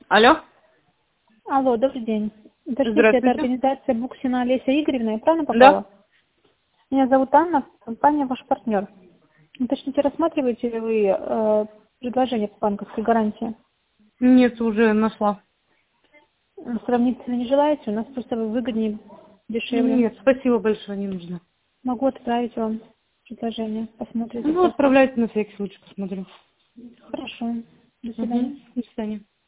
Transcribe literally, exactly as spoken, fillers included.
Алло. Алло, добрый день. Уточните, это Здравствуйте. организация Буксина Олеся Игоревна, я правильно Да? попала? Меня зовут Анна, компания «Ваш партнер». Уточните, рассматриваете ли вы э, предложение по банковской гарантии? Нет, уже нашла. Сравнительно не желаете? У нас просто выгоднее, дешевле. Нет, спасибо большое, не нужно. Могу отправить вам предложение, посмотрите Ну, просто. отправляйте на всякий случай, посмотрю. Хорошо. До свидания. Угу. До свидания.